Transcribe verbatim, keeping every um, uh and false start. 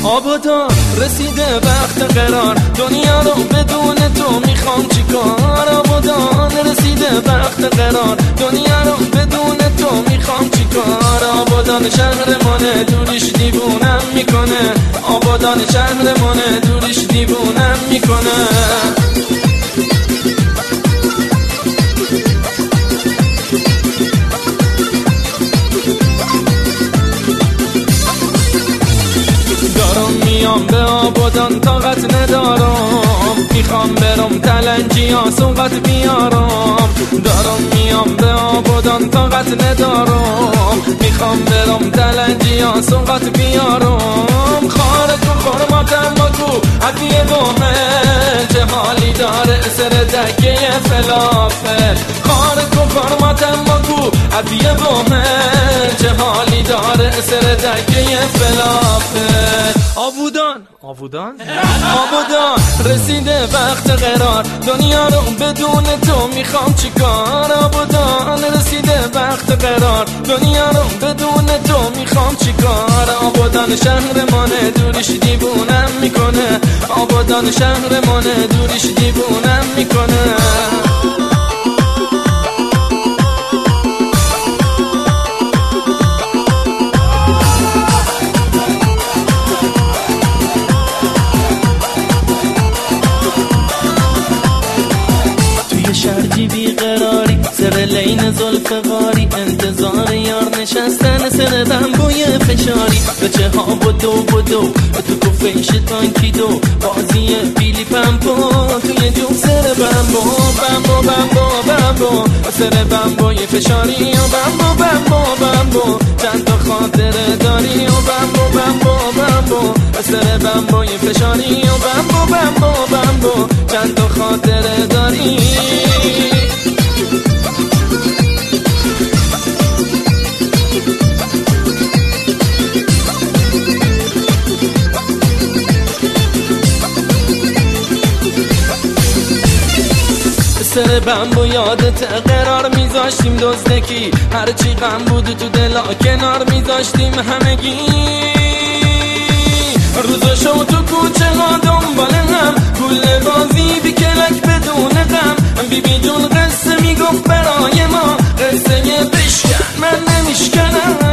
آبادان رسیده وقت قرار، دنیا رو بدون تو میخوام چیکار. آبادان رسیده وقت قرار، دنیا رو بدون تو میخوام چیکار. آبادان شهرمونه دوریش دیوونم میکنه، آبادان شهرمونه دوریش دیوونم میکنه. میام به آبادان طاقت ندارم، میخوام برم تلنجیا سوقت بیارم. دارم میام به آبادان طاقت ندارم، میخوام برم تلنجیا سوقت بیارم. خارج و خرماتم بگو عدیه دومه، چه حالی داره سر دکه فلافل. خارج و خرماتم بگو عدیه دومه، چه حالی داره سر دکه فلافل. آبادان آبادان آبادان رسیده وقت قرار، دنیا رو بدون تو میخوام چیکار. آبادان رسیده وقت قرار، دنیا رو بدون تو میخوام چیکار. آبادان شهرمونه دوریش دیوونم میکنه، آبادان شهرمونه دوریش دیوونم میکنه. شرجی بیقراری سر لین زلف غاری، انتظار یار نشستن سر بمبوی فشاری. به چه ها بدو بدو تو کفش تانکی دو، بازی پیلی پمپو توی جو سر بمبو بمبو بمبو بمبو سر بمبوی فشاری. و بمبو بمبو بمبو چند تا خاطره داری. و بمبو بمبو بمبو سر بمبوی فشاری. و بمبو بمبو بمبو چند تا خاطره داری. سر بمبو یادت قرار میذاشتیم دزدکی، هرچی غم بود تو دلا کنار میذاشتیم همگی. روزا شو تو کوچه ها دنبال هم، گل بازی بی کلک بدون غم. بی بی جون قصه میگفت برای ما، قصه بشکن من نمیشکنم.